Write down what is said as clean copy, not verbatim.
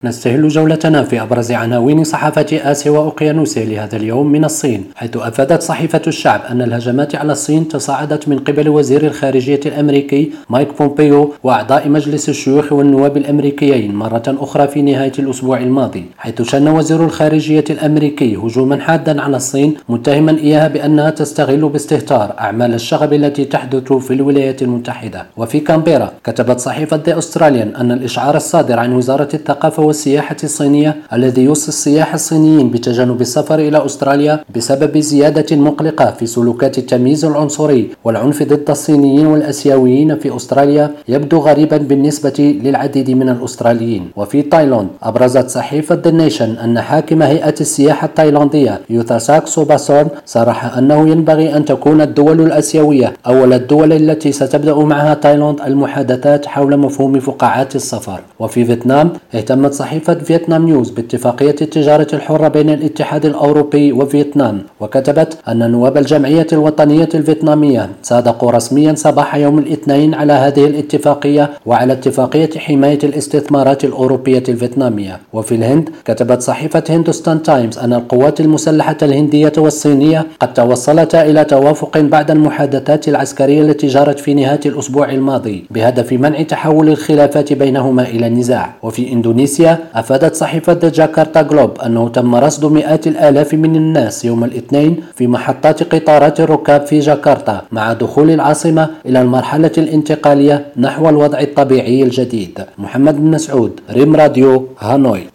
نستهل جولتنا في أبرز عناوين صحافة آسيا وأوقيانوسيا لهذا اليوم من الصين، حيث أفادت صحيفة الشعب أن الهجمات على الصين تصاعدت من قبل وزير الخارجية الأمريكي مايك بومبيو وأعضاء مجلس الشيوخ والنواب الأمريكيين مرة أخرى في نهاية الأسبوع الماضي، حيث شن وزير الخارجية الأمريكي هجوما حادا على الصين متهما إياها بأنها تستغل باستهتار أعمال الشغب التي تحدث في الولايات المتحدة. وفي كامبيرا كتبت صحيفة The Australian أن الإشعار الصادر عن وزارة الثقافة والسياحة الصينية الذي يوصي السياح الصينيين بتجنب السفر إلى أستراليا بسبب زيادة مقلقة في سلوكات التمييز العنصري والعنف ضد الصينيين والأسيويين في أستراليا يبدو غريبا بالنسبة للعديد من الأستراليين. وفي تايلاند أبرزت صحيفة The Nation أن حاكم هيئة السياحة التايلاندية يوثاساك سوباسون صرح أنه ينبغي أن تكون الدول الأسيوية أول الدول التي ستبدأ معها تايلاند المحادثات حول مفهوم فقاعات السفر. وفي فيتنام اهتمت صحيفة فيتنام نيوز باتفاقية التجارة الحرة بين الاتحاد الأوروبي وفيتنام، وكتبت أن نواب الجمعية الوطنية الفيتنامية صادقوا رسميا صباح يوم الاثنين على هذه الاتفاقية وعلى اتفاقية حماية الاستثمارات الأوروبية الفيتنامية. وفي الهند كتبت صحيفة هندوستان تايمز أن القوات المسلحة الهندية والصينية قد توصلتا إلى توافق بعد المحادثات العسكرية التي جرت في نهاية الأسبوع الماضي بهدف منع تحول الخلافات بينهما إلى نزاع. وفي إندونيسيا أفادت صحيفة جاكرتا جلوب أنه تم رصد مئات الآلاف من الناس يوم الاثنين في محطات قطارات الركاب في جاكرتا مع دخول العاصمة إلى المرحلة الانتقالية نحو الوضع الطبيعي الجديد. محمد بن مسعود، ريم راديو، هانوي.